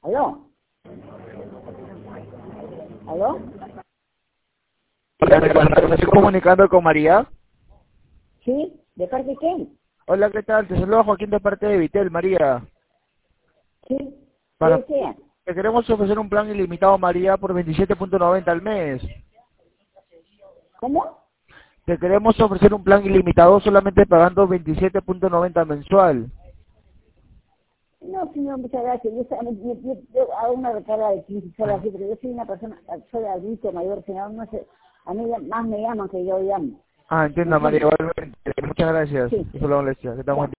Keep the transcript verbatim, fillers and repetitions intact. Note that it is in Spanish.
¿Aló? ¿Aló? Hola, me estoy comunicando con María. ¿Sí? ¿De parte de quién? Hola, ¿qué tal? Te saludo Joaquín de parte de Vitel, María. ¿Sí? ¿Qué Para, desea? te queremos ofrecer un plan ilimitado, María, por veintisiete punto noventa al mes. ¿Cómo? Te queremos ofrecer un plan ilimitado solamente pagando veintisiete punto noventa mensual. No, señor, muchas gracias. Yo, yo, yo, yo- yo hago una recarga de quince soles así, pero yo soy una persona, soy adulto mayor, señor, no sé, a mí más me llaman que yo llamo. Ah, ¿Me entiendo, María, entiendes? igualmente. Muchas gracias. Sí, Eso es la molestia. Que estamos ya.